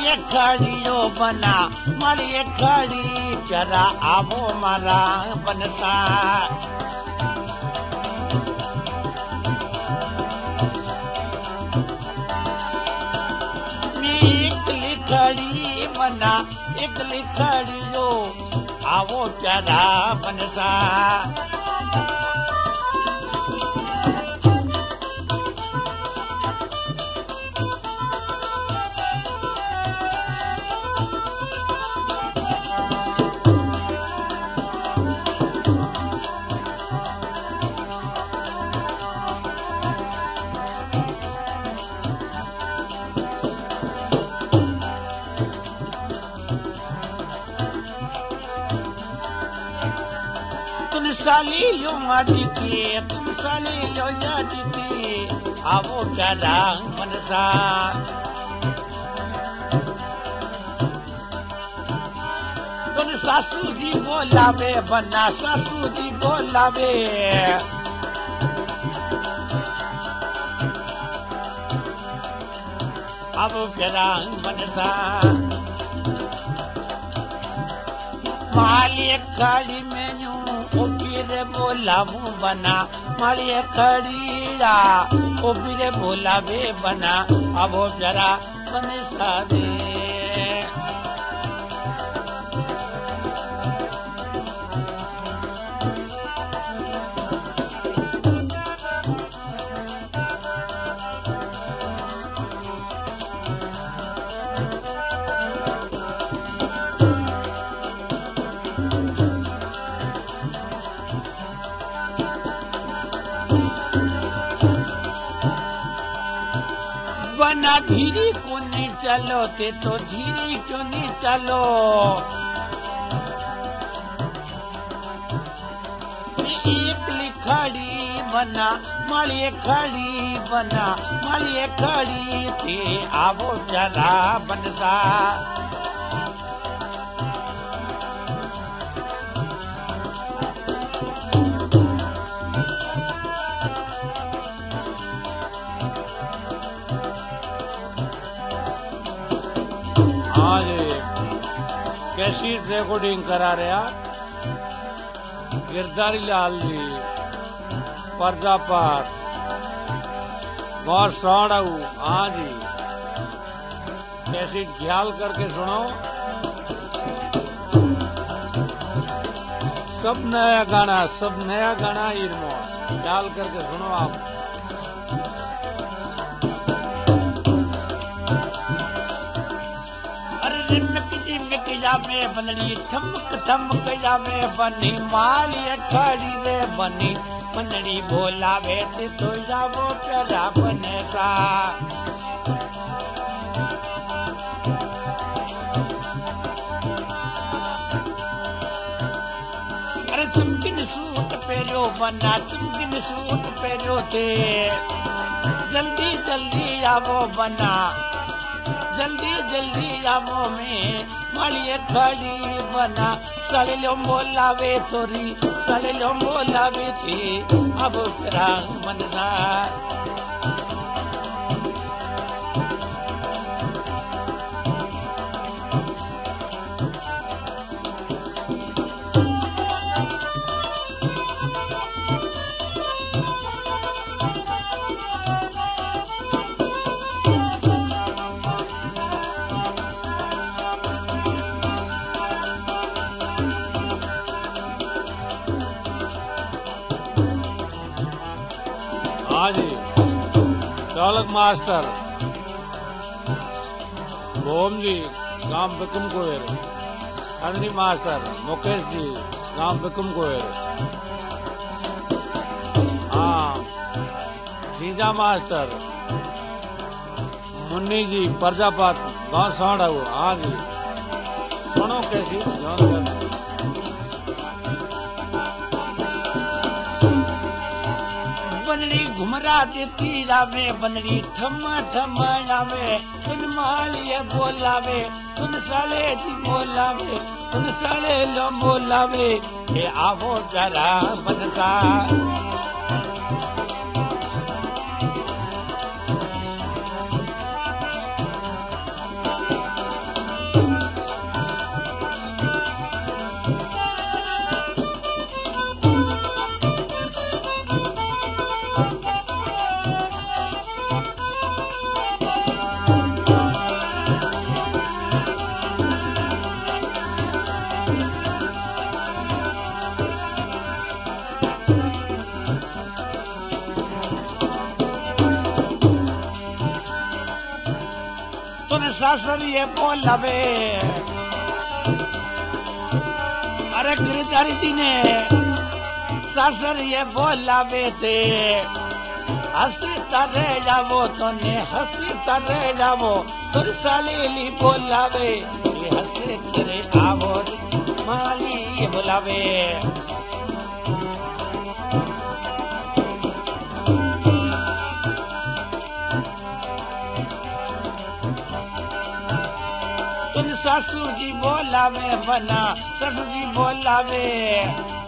मालिए खड़ियो बना मालिए खड़ी जरा आवो मारा बनसा एकली खड़ी बना एकली खड़ियो आवो जरा बनसा साली लो माटी के तुम साली लो जाती के आवो जरा मनसा तुम सासू जी बोलावे बना सासू जी बोलावे आवो जरा मनसा मालिए खड़ी में रे बोलावू बना मालिए खड़ीरा ओ बिरे बोलावे बना आवो जरा बनसा दे बना धीरे क्यों नहीं चलो ते तो धीरे क्यों नहीं चलो एकली खड़ी बना मालिए खड़ी बना मालिए खड़ी थे आवो जरा बनसा कैसेट रिकॉर्डिंग करा रहा गिरधारी लाल जी परजापात बहुत सौड़ाऊ। हाँ जी कैसेट ख्याल करके सुनो सब नया गाना इरमो ख्याल करके सुनो आप। जामे बननी ठमक ठमक जामे बनी मालिए खड़ी रे बनी बननी बोलावे ते तो जावो प्यारा बनसा अरे चमकिन सूट पहरियो बना चमकिन सूट पहरियो थे जल्दी जल्दी आवो बना जल्दी जल्दी आवो में मालिए खड़ी बना साले लो बोलावे तोरी साले लो बोलावे थी अब रंग बनना हाँ जी चालक मास्टर भोम जी गांव बिकुम कोयर खंडनी मास्टर मुकेश जी गांव बिकुम कोयर हाँ जीजा मास्टर मुन्नी जी परजापात गांव सौड़ा वो। हाँ जी सुनो कैसी बनड़ी घुमरा देती रावे बनड़ी ठम ठम आवे तुन मालिए बोलावे तुन साले जी बोलावे तुन साले लो बोलावे हे आवो जरा बनसा सासर ये बोलावे, अरे गिरधारी जी ने सासर ये बोलावे थे, हंसता रह जावो तोने हंसता रह जावो, तुर साली बोलावे हंसे चले आवो माली बोलावे। तुम सासू जी बोलावे बना, ससु जी बोलावे,